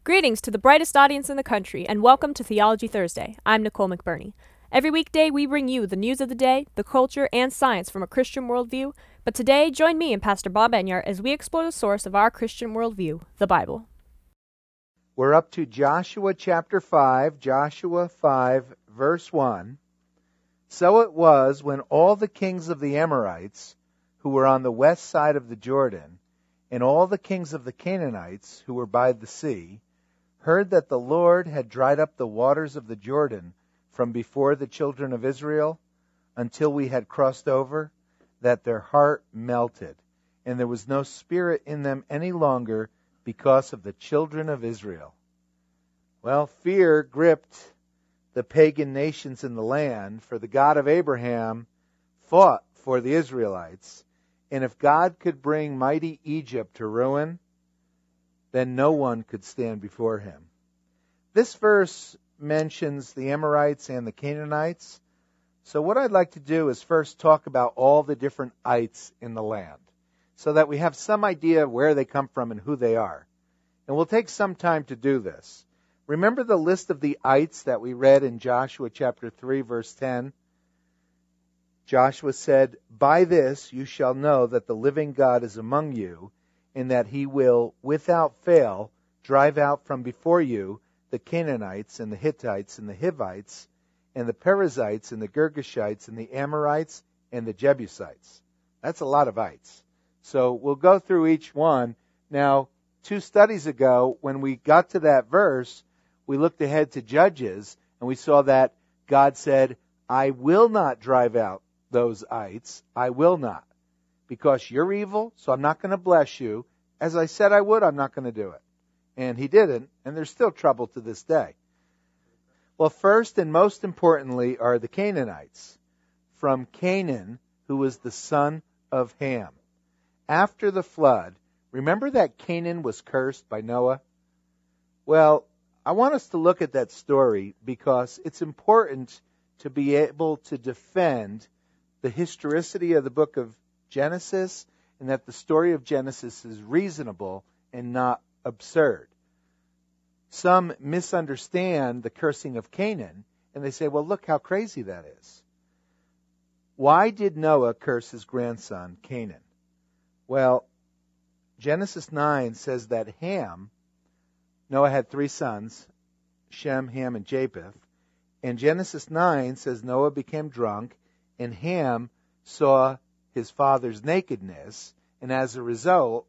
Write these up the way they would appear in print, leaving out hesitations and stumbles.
Greetings to the brightest audience in the country, and welcome to Theology Thursday. I'm Nicole McBurney. Every weekday, we bring you the news of the day, the culture, and science from a Christian worldview. But today, join me and Pastor Bob Enyart as we explore the source of our Christian worldview, the Bible. We're up to Joshua chapter 5, Joshua 5, verse 1. So it was when all the kings of the Amorites, who were on the west side of the Jordan, and all the kings of the Canaanites, who were by the sea, heard that the Lord had dried up the waters of the Jordan from before the children of Israel until we had crossed over, that their heart melted, and there was no spirit in them any longer because of the children of Israel. Well, fear gripped the pagan nations in the land, for the God of Abraham fought for the Israelites, and if God could bring mighty Egypt to ruin, then no one could stand before him. This verse mentions the Amorites and the Canaanites. So what I'd like to do is first talk about all the different ites in the land, so that we have some idea of where they come from and who they are. And we'll take some time to do this. Remember the list of the ites that we read in Joshua chapter 3, verse 10? Joshua said, "By this you shall know that the living God is among you, and that he will, without fail, drive out from before you the Canaanites and the Hittites and the Hivites and the Perizzites and the Girgashites and the Amorites and the Jebusites." That's a lot of ites. So we'll go through each one. Now, 2 studies ago, when we got to that verse, we looked ahead to Judges, and we saw that God said, "I will not drive out those ites. I will not. Because you're evil, so I'm not going to bless you. As I said I would, I'm not going to do it." And he didn't, and there's still trouble to this day. Well, first and most importantly are the Canaanites, from Canaan, who was the son of Ham. After the flood, remember that Canaan was cursed by Noah? Well, I want us to look at that story because it's important to be able to defend the historicity of the book of Genesis, and that the story of Genesis is reasonable and not absurd. Some misunderstand the cursing of Canaan, and they say, well, look how crazy that is. Why did Noah curse his grandson, Canaan? Well, Genesis 9 says that Noah had 3 sons, Shem, Ham, and Japheth, and Genesis 9 says Noah became drunk, and Ham saw his father's nakedness, and as a result,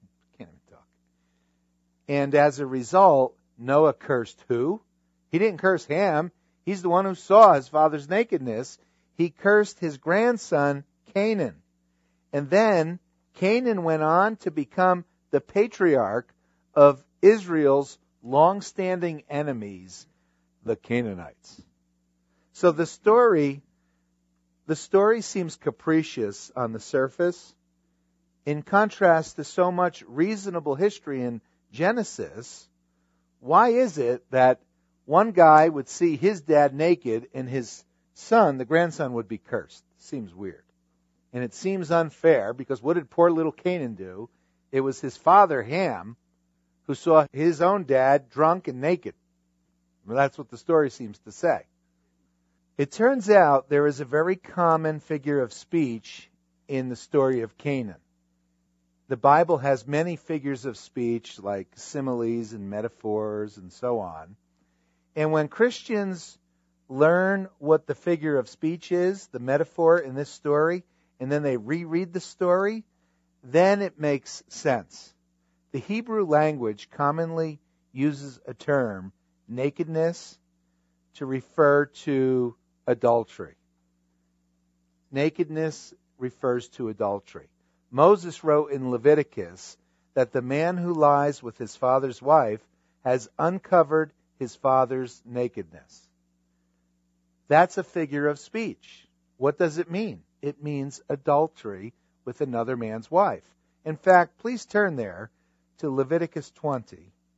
Noah cursed who? He didn't curse Ham. He's the one who saw his father's nakedness. He cursed his grandson, Canaan. And then Canaan went on to become the patriarch of Israel's long-standing enemies, the Canaanites. So the story seems capricious on the surface. In contrast to so much reasonable history in Genesis, why is it that one guy would see his dad naked and his son, the grandson, would be cursed? Seems weird. And it seems unfair because what did poor little Canaan do? It was his father, Ham, who saw his own dad drunk and naked. Well, that's what the story seems to say. It turns out there is a very common figure of speech in the story of Canaan. The Bible has many figures of speech like similes and metaphors and so on. And when Christians learn what the figure of speech is, the metaphor in this story, and then they reread the story, then it makes sense. The Hebrew language commonly uses a term, nakedness, to refer to adultery. Nakedness refers to adultery. Moses wrote in Leviticus that the man who lies with his father's wife has uncovered his father's nakedness. That's a figure of speech. What does it mean? It means adultery with another man's wife. In fact, please turn there to Leviticus 20.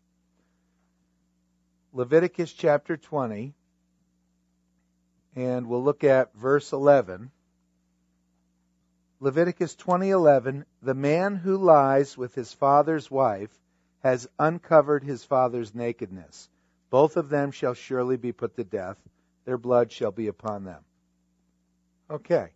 Leviticus chapter 20, and we'll look at verse 11. Leviticus 20:11, the man who lies with his father's wife has uncovered his father's nakedness. Both of them shall surely be put to death. Their blood shall be upon them. Okay.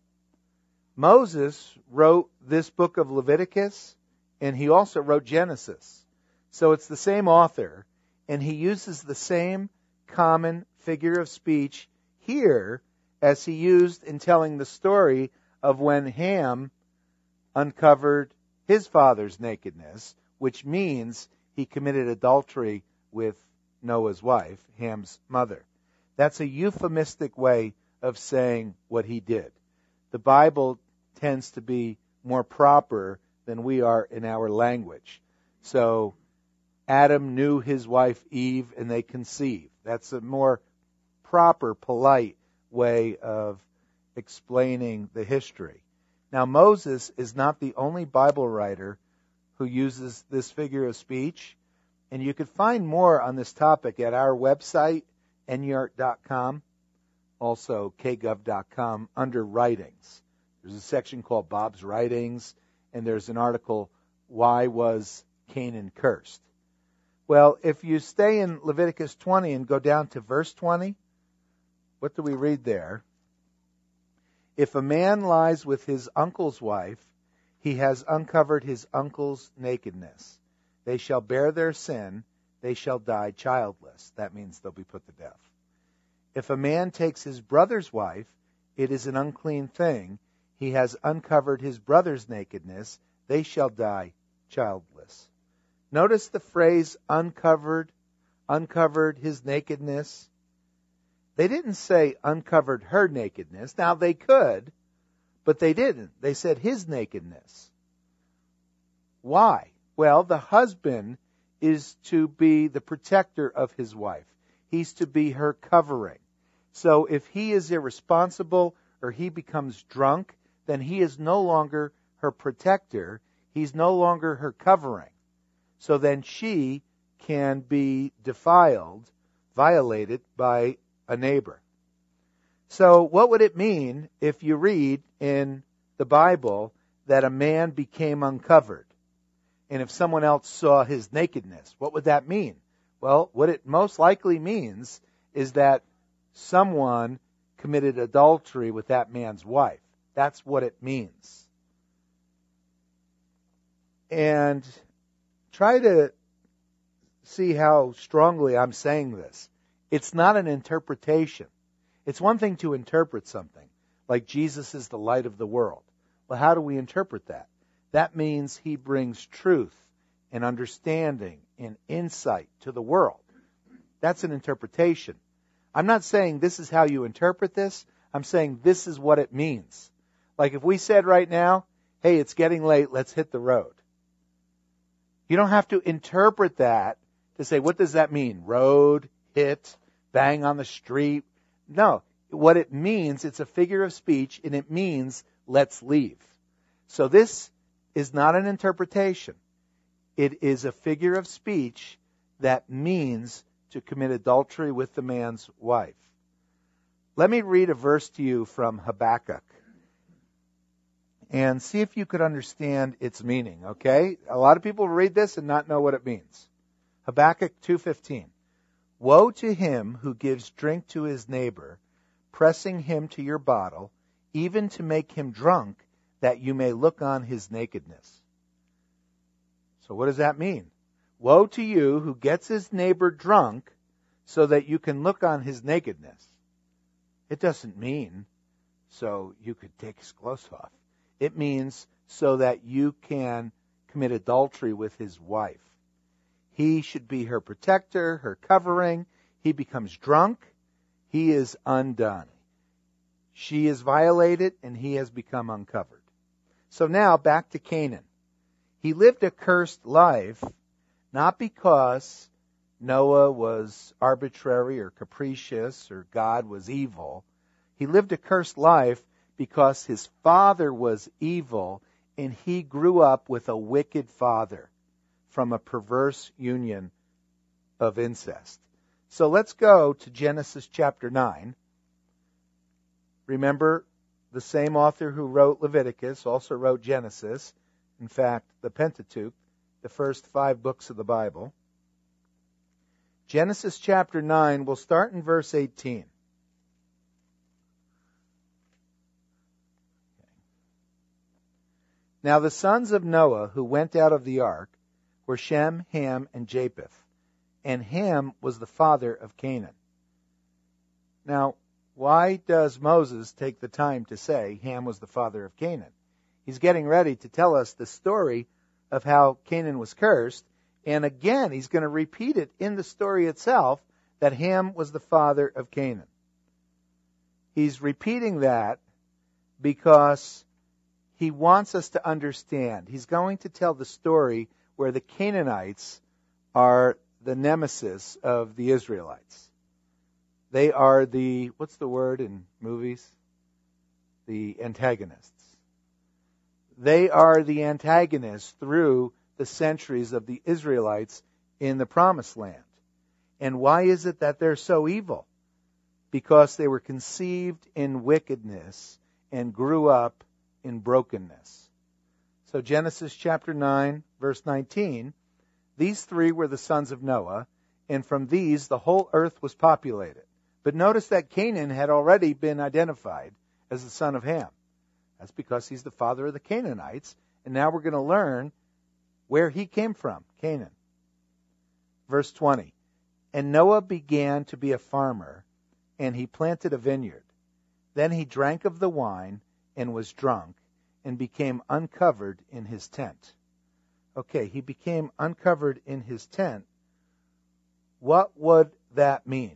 Moses wrote this book of Leviticus, and he also wrote Genesis. So it's the same author, and he uses the same common figure of speech here as he used in telling the story of when Ham uncovered his father's nakedness, which means he committed adultery with Noah's wife, Ham's mother. That's a euphemistic way of saying what he did. The Bible tends to be more proper than we are in our language. So Adam knew his wife Eve and they conceived. That's a more proper, polite way of explaining the history. Now, Moses is not the only Bible writer who uses this figure of speech, and you could find more on this topic at our website, nyart.com, also kgov.com, under Writings. There's a section called Bob's Writings, and there's an article, Why Was Canaan Cursed? Well, if you stay in Leviticus 20 and go down to verse 20, what do we read there? If a man lies with his uncle's wife, he has uncovered his uncle's nakedness. They shall bear their sin. They shall die childless. That means they'll be put to death. If a man takes his brother's wife, it is an unclean thing. He has uncovered his brother's nakedness. They shall die childless. Notice the phrase uncovered his nakedness. They didn't say uncovered her nakedness. Now they could, but they didn't. They said his nakedness. Why? Well, the husband is to be the protector of his wife. He's to be her covering. So if he is irresponsible or he becomes drunk, then he is no longer her protector. He's no longer her covering. So then she can be defiled, violated by a neighbor. So what would it mean if you read in the Bible that a man became uncovered? And if someone else saw his nakedness, what would that mean? Well, what it most likely means is that someone committed adultery with that man's wife. That's what it means. And try to see how strongly I'm saying this. It's not an interpretation. It's one thing to interpret something, like Jesus is the light of the world. Well, how do we interpret that? That means he brings truth and understanding and insight to the world. That's an interpretation. I'm not saying this is how you interpret this. I'm saying this is what it means. Like if we said right now, hey, it's getting late, let's hit the road. You don't have to interpret that to say, what does that mean? Road, hit, bang on the street. No, what it means, it's a figure of speech, and it means let's leave. So this is not an interpretation. It is a figure of speech that means to commit adultery with the man's wife. Let me read a verse to you from Habakkuk and see if you could understand its meaning, okay? A lot of people read this and not know what it means. Habakkuk 2:15. Woe to him who gives drink to his neighbor, pressing him to your bottle, even to make him drunk, that you may look on his nakedness. So what does that mean? Woe to you who gets his neighbor drunk so that you can look on his nakedness. It doesn't mean so you could take his clothes off. It means so that you can commit adultery with his wife. He should be her protector, her covering. He becomes drunk. He is undone. She is violated, and he has become uncovered. So now, back to Canaan. He lived a cursed life, not because Noah was arbitrary or capricious or God was evil. He lived a cursed life because his father was evil, and he grew up with a wicked father from a perverse union of incest. So let's go to Genesis chapter 9. Remember, the same author who wrote Leviticus also wrote Genesis. In fact, the Pentateuch the first 5 books of the Bible. Genesis chapter 9, we'll start in verse 18. Now the sons of Noah who went out of the ark were Shem, Ham, and Japheth. And Ham was the father of Canaan. Now, why does Moses take the time to say Ham was the father of Canaan? He's getting ready to tell us the story of how Canaan was cursed. And again, he's going to repeat it in the story itself, that Ham was the father of Canaan. He's repeating that because he wants us to understand. He's going to tell the story where the Canaanites are the nemesis of the Israelites. They are the, what's the word in movies? The antagonists. They are the antagonists through the centuries of the Israelites in the Promised Land. And why is it that they're so evil? Because they were conceived in wickedness and grew up in brokenness. So Genesis chapter 9, verse 19, these 3 were the sons of Noah, and from these the whole earth was populated. But notice that Canaan had already been identified as the son of Ham. That's because he's the father of the Canaanites, and now we're going to learn where he came from, Canaan. Verse 20, and Noah began to be a farmer, and he planted a vineyard. Then he drank of the wine and was drunk, and became uncovered in his tent. Okay, he became uncovered in his tent. What would that mean?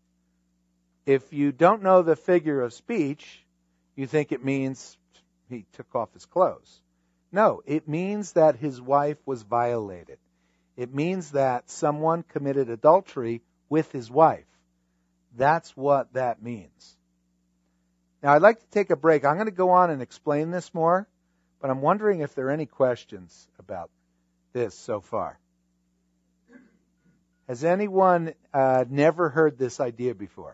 If you don't know the figure of speech, you think it means he took off his clothes. No, it means that his wife was violated. It means that someone committed adultery with his wife. That's what that means. Now, I'd like to take a break. I'm going to go on and explain this more, but I'm wondering if there are any questions about this so far. Has anyone never heard this idea before?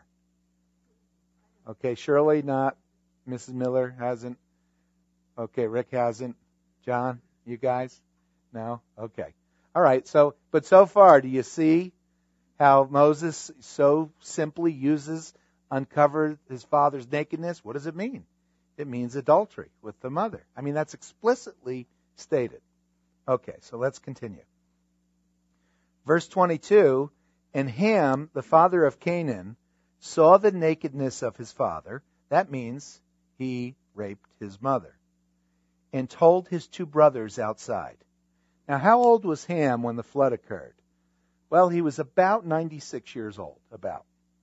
Okay, Shirley, not. Mrs. Miller hasn't. Okay, Rick hasn't. John, you guys? No? Okay. All right, but so far, do you see how Moses so simply uses uncovered his father's nakedness? What does it mean? It means adultery with the mother. I mean, that's explicitly stated. Okay, so let's continue. Verse 22, and Ham, the father of Canaan, saw the nakedness of his father. That means he raped his mother. And told his 2 brothers outside. Now, how old was Ham when the flood occurred? Well, he was about 96 years old, about.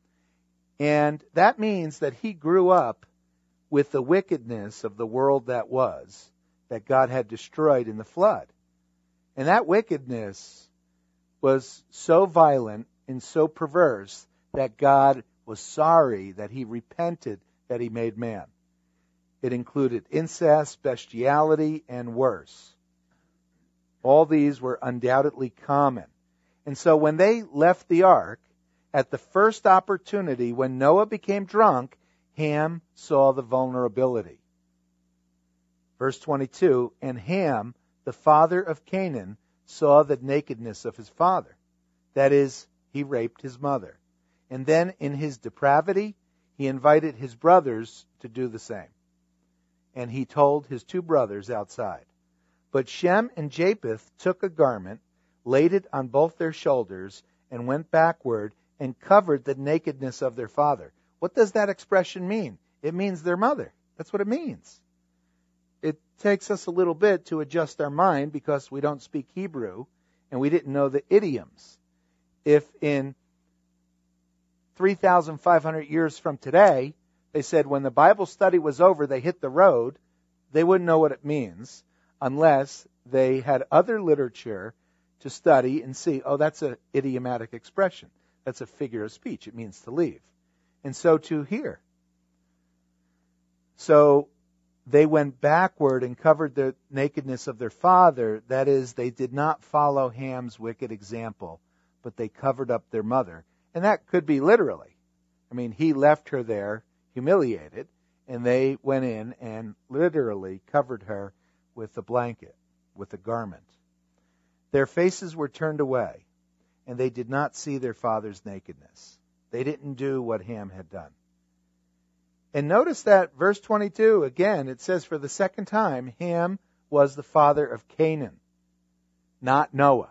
And that means that he grew up with the wickedness of the world that God had destroyed in the flood. And that wickedness was so violent and so perverse that God was sorry, that he repented that he made man. It included incest, bestiality, and worse. All these were undoubtedly common. And so when they left the ark, at the first opportunity, when Noah became drunk, Ham saw the vulnerability. Verse 22, and Ham, the father of Canaan, saw the nakedness of his father. That is, he raped his mother. And then in his depravity, he invited his brothers to do the same. And he told his 2 brothers outside. But Shem and Japheth took a garment, laid it on both their shoulders, and went backward and covered the nakedness of their father. What does that expression mean? It means their mother. That's what it means. It takes us a little bit to adjust our mind because we don't speak Hebrew and we didn't know the idioms. If in 3,500 years from today, they said when the Bible study was over, they hit the road, they wouldn't know what it means unless they had other literature to study and see, oh, that's an idiomatic expression. That's a figure of speech. It means to leave. And so too here. So they went backward and covered the nakedness of their father. That is, they did not follow Ham's wicked example, but they covered up their mother. And that could be literally. I mean, he left her there humiliated, and they went in and literally covered her with a blanket, with a garment. Their faces were turned away, and they did not see their father's nakedness. They didn't do what Ham had done. And notice that verse 22, again, it says for the second time, Ham was the father of Canaan, not Noah.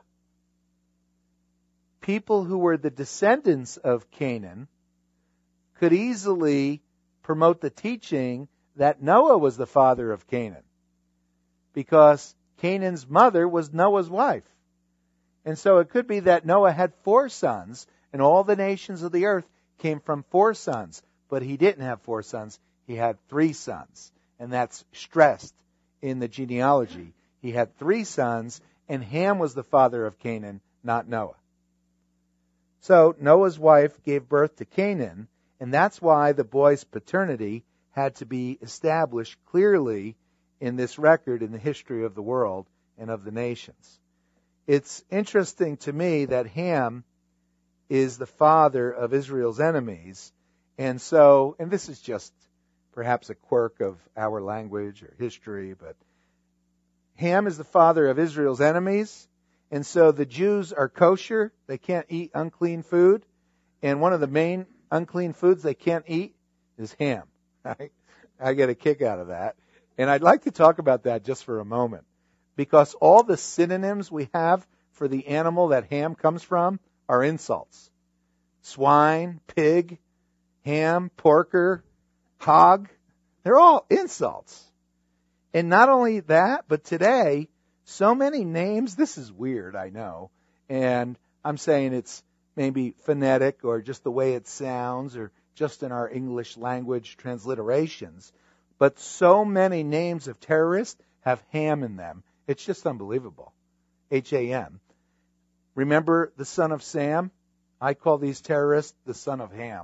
People who were the descendants of Canaan could easily promote the teaching that Noah was the father of Canaan, because Canaan's mother was Noah's wife. And so it could be that Noah had 4 sons, and all the nations of the earth came from 4 sons. But he didn't have 4 sons. He had 3 sons. And that's stressed in the genealogy. He had 3 sons, and Ham was the father of Canaan, not Noah. So Noah's wife gave birth to Canaan, and that's why the boy's paternity had to be established clearly in this record in the history of the world and of the nations. It's interesting to me that Ham is the father of Israel's enemies. And this is just perhaps a quirk of our language or history, but Ham is the father of Israel's enemies, and so the Jews are kosher. They can't eat unclean food, and one of the main unclean foods they can't eat is ham. I get a kick out of that, and I'd like to talk about that just for a moment, because all the synonyms we have for the animal that ham comes from are insults. Swine, pig, ham, porker, hog, they're all insults. And not only that, but today, so many names, this is weird, I know, and I'm saying it's maybe phonetic or just the way it sounds or just in our English language transliterations, but so many names of terrorists have ham in them. It's just unbelievable. H-A-M. Remember the son of Sam? I call these terrorists the son of Ham.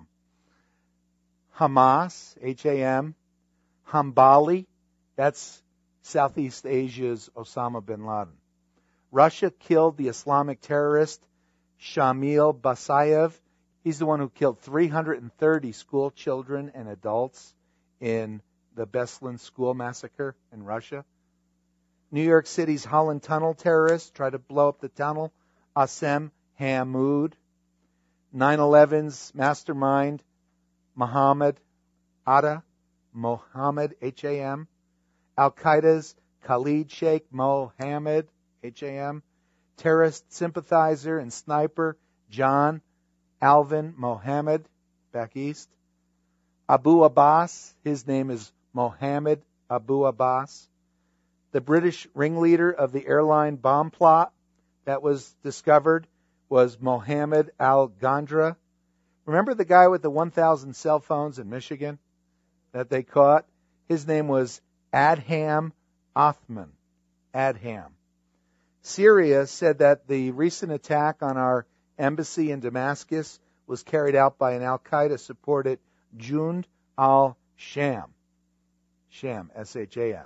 Hamas, H-A-M. Hambali, that's Southeast Asia's Osama bin Laden. Russia killed the Islamic terrorist Shamil Basayev. He's the one who killed 330 school children and adults in the Beslan school massacre in Russia. New York City's Holland Tunnel terrorists tried to blow up the tunnel. Assem Hammoud. 9/11's mastermind Mohammed Atta, Mohammed, H-A-M. Al-Qaeda's Khalid Sheikh Mohammed, H-A-M. Terrorist sympathizer and sniper John Alvin Mohammed, back east. Abu Abbas, his name is Mohammed Abu Abbas. The British ringleader of the airline bomb plot that was discovered was Mohammed Al-Ghandra. Remember the guy with the 1,000 cell phones in Michigan that they caught? His name was Adham Othman. Adham. Syria said that the recent attack on our embassy in Damascus was carried out by an Al-Qaeda-supported Jund al-Sham. Sham, S-H-A-M.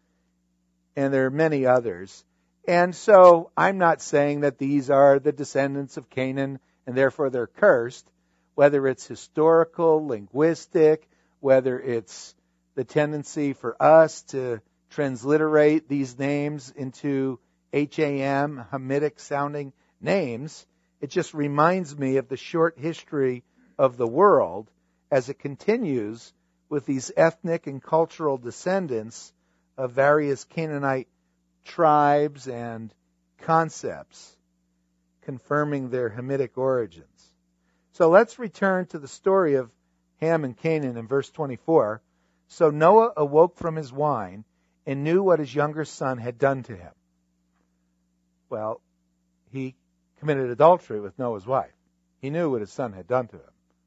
And there are many others. And so I'm not saying that these are the descendants of Canaan and therefore they're cursed, whether it's historical, linguistic, whether it's the tendency for us to transliterate these names into H-A-M, Hamitic sounding names. It just reminds me of the short history of the world as it continues with these ethnic and cultural descendants of various Canaanite tribes and concepts, confirming their Hamitic origins. So let's return to the story of Ham and Canaan in verse 24. So Noah awoke from his wine and knew what his younger son had done to him. Well, he committed adultery with Noah's wife. He knew what his son had done to him.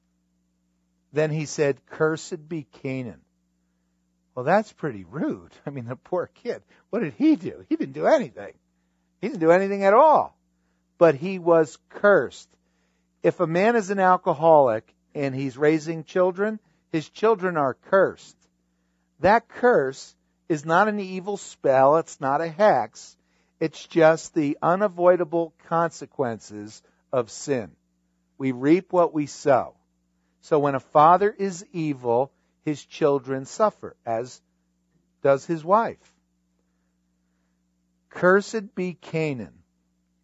Then he said, "Cursed be Canaan." Well, that's pretty rude. I mean, the poor kid. What did he do? He didn't do anything. He didn't do anything at all. But he was cursed. If a man is an alcoholic and he's raising children, his children are cursed. That curse is not an evil spell. It's not a hex. It's just the unavoidable consequences of sin. We reap what we sow. So when a father is evil, his children suffer, as does his wife. Cursed be Canaan.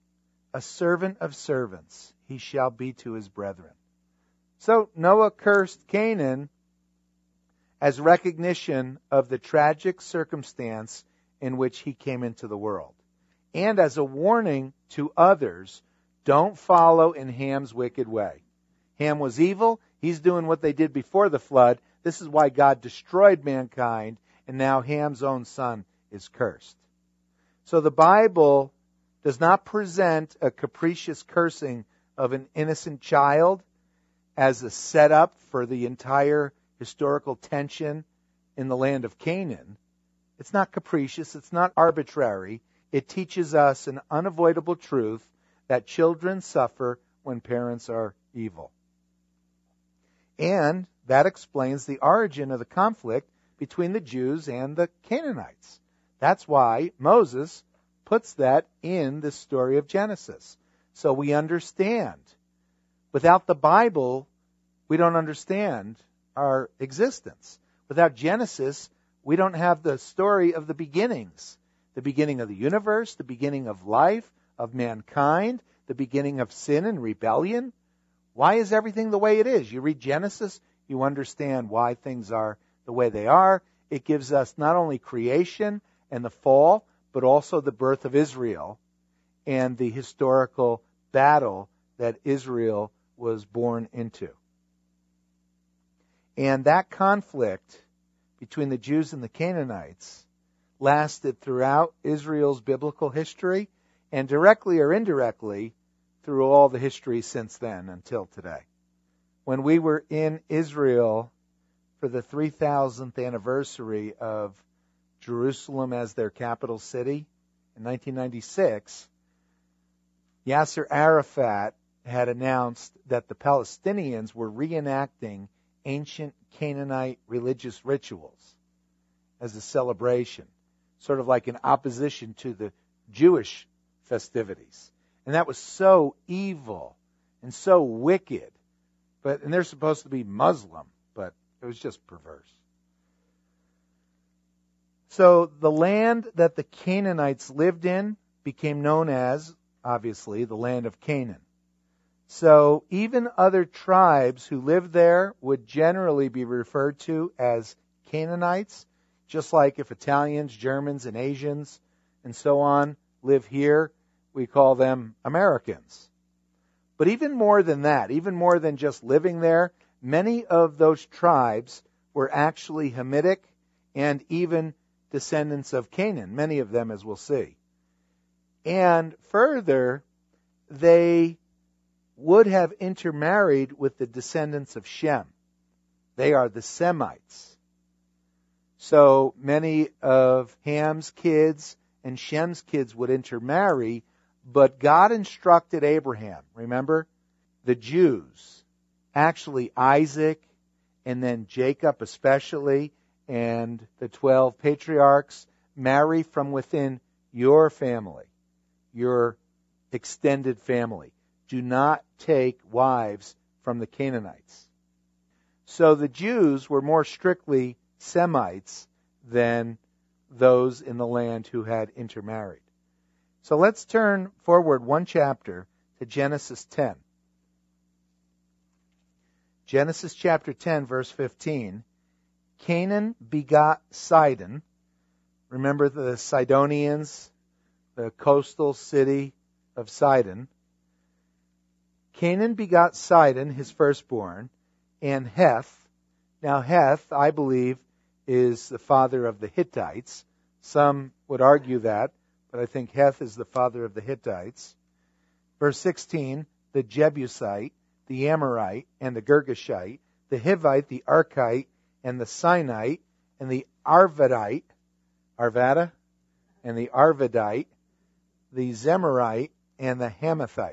a servant of servants he shall be to his brethren. So Noah cursed Canaan as recognition of the tragic circumstance in which he came into the world, and as a warning to others, don't follow in Ham's wicked way. Ham was evil. He's doing what they did before the flood. This is why God destroyed mankind, and now Ham's own son is cursed. So the Bible does not present a capricious cursing of an innocent child as a setup for the entire historical tension in the land of Canaan. It's not capricious. It's not arbitrary. It teaches us an unavoidable truth that children suffer when parents are evil. And that explains the origin of the conflict between the Jews and the Canaanites. That's why Moses puts that in the story of Genesis. So we understand. Without the Bible, we don't understand our existence. Without Genesis, we don't have the story of the beginnings. The beginning of the universe, the beginning of life, of mankind, the beginning of sin and rebellion. Why is everything the way it is? You read Genesis, you understand why things are the way they are. It gives us not only creation and the fall, but also the birth of Israel and the historical battle that Israel was born into. And that conflict between the Jews and the Canaanites lasted throughout Israel's biblical history and directly or indirectly through all the history since then until today. When we were in Israel for the 3,000th anniversary of Jerusalem as their capital city in 1996, Yasser Arafat had announced that the Palestinians were reenacting ancient Canaanite religious rituals as a celebration, sort of like in opposition to the Jewish festivities. And that was so evil and so wicked. And they're supposed to be Muslim, but it was just perverse. So the land that the Canaanites lived in became known as, obviously, the land of Canaan. So even other tribes who lived there would generally be referred to as Canaanites, just like if Italians, Germans, and Asians, and so on, live here, we call them Americans. But even more than that, even more than just living there, many of those tribes were actually Hamitic and even descendants of Canaan, many of them, as we'll see. And further, they would have intermarried with the descendants of Shem. They are the Semites. So many of Ham's kids and Shem's kids would intermarry, but God instructed Abraham, remember, the Jews, actually Isaac and then Jacob especially, and the 12 patriarchs, marry from within your family, your extended family. Do not take wives from the Canaanites. So the Jews were more strictly Semites than those in the land who had intermarried. So let's turn forward one chapter to Genesis 10. Genesis chapter 10, verse 15. Canaan begot Sidon. Remember the Sidonians, the coastal city of Sidon. Canaan begot Sidon, his firstborn, and Heth. Now Heth, I believe, is the father of the Hittites. Some would argue that, but I think Heth is the father of the Hittites. Verse 16, the Jebusite, the Amorite, and the Girgashite, the Hivite, the Arkite, and the Sinite, and the Arvadite, Arvada, and the Arvadite, the Zemarite, and the Hamathite.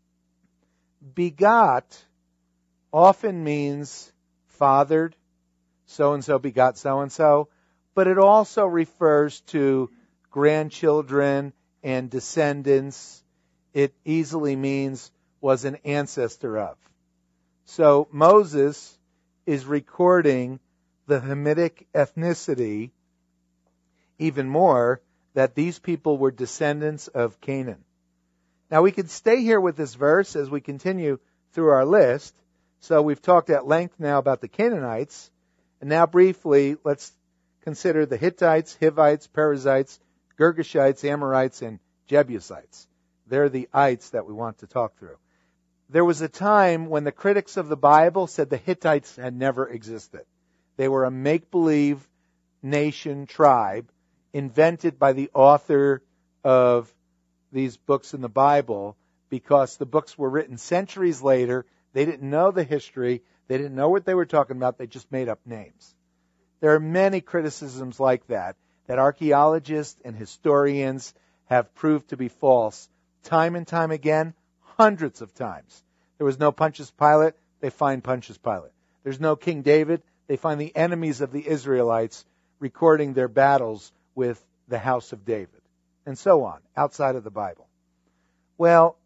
Begot often means fathered, so-and-so begot so-and-so, but it also refers to grandchildren and descendants. It easily means was an ancestor of. So Moses is recording the Hamitic ethnicity even more, that these people were descendants of Canaan. Now we could stay here with this verse as we continue through our list. So we've talked at length now about the Canaanites. And now briefly, let's consider the Hittites, Hivites, Perizzites, Girgashites, Amorites, and Jebusites. They're the ites that we want to talk through. There was a time when the critics of the Bible said the Hittites had never existed. They were a make-believe nation, tribe, invented by the author of these books in the Bible because the books were written centuries later. They didn't know the history. They didn't know what they were talking about. They just made up names. There are many criticisms like that archaeologists and historians have proved to be false time and time again, hundreds of times. There was no Pontius Pilate, they find Pontius Pilate. There's no King David, they find the enemies of the Israelites recording their battles with the house of David, and so on, outside of the Bible. Well,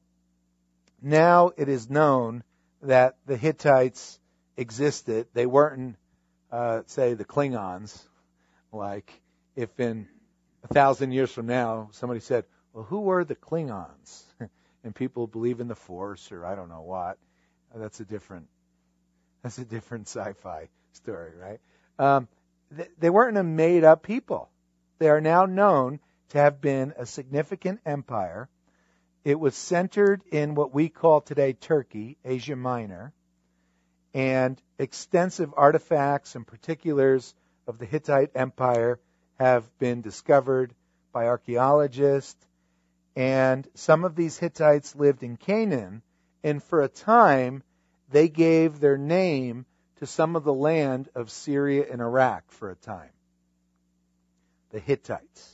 now it is known that the Hittites existed. They weren't, say, the Klingons, like if in 1,000 years from now somebody said, well, who were the Klingons? And people believe in the Force or I don't know what. That's a different sci-fi story, right? They weren't a made-up people. They are now known to have been a significant empire. It was centered in what we call today Turkey, Asia Minor, and extensive artifacts and particulars of the Hittite Empire have been discovered by archaeologists. And some of these Hittites lived in Canaan, and for a time they gave their name to some of the land of Syria and Iraq for a time. The Hittites.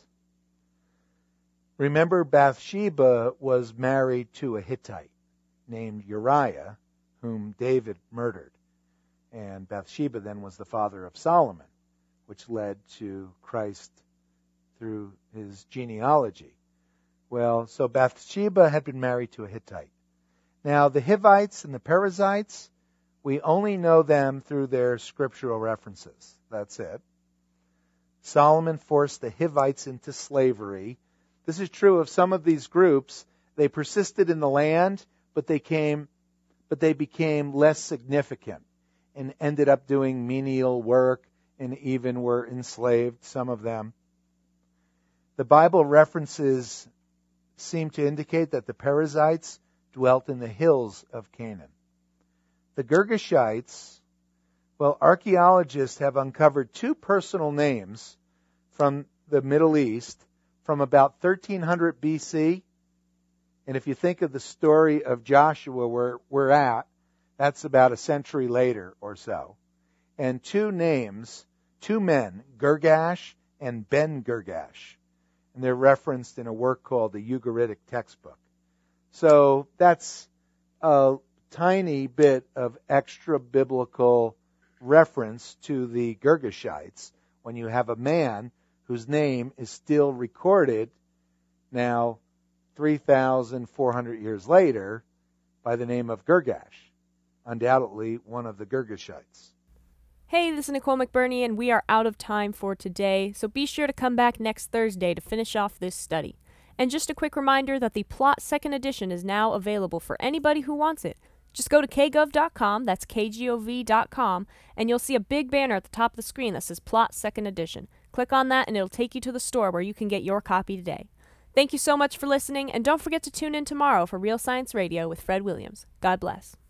Remember, Bathsheba was married to a Hittite named Uriah, whom David murdered. And Bathsheba then was the father of Solomon, which led to Christ through his genealogy. Well, so Bathsheba had been married to a Hittite. Now, the Hivites and the Perizzites, we only know them through their scriptural references. That's it. Solomon forced the Hivites into slavery. This is true of some of these groups. They persisted in the land, but they became less significant and ended up doing menial work and even were enslaved, some of them. The Bible references seem to indicate that the Perizzites dwelt in the hills of Canaan. The Girgashites, well, archaeologists have uncovered two personal names from the Middle East from about 1300 BC. And if you think of the story of Joshua where we're at, that's about a century later or so. And two names, two men, Girgash and Ben Girgash. And they're referenced in a work called the Ugaritic Textbook. So that's a tiny bit of extra biblical reference to the Girgashites when you have a man whose name is still recorded now 3,400 years later by the name of Girgash, undoubtedly one of the Girgashites. Hey, this is Nicole McBurney, and we are out of time for today, so be sure to come back next Thursday to finish off this study. And just a quick reminder that the Plot 2nd Edition is now available for anybody who wants it. Just go to kgov.com, that's kgov.com, and you'll see a big banner at the top of the screen that says Plot 2nd Edition. Click on that and it'll take you to the store where you can get your copy today. Thank you so much for listening, and don't forget to tune in tomorrow for Real Science Radio with Fred Williams. God bless.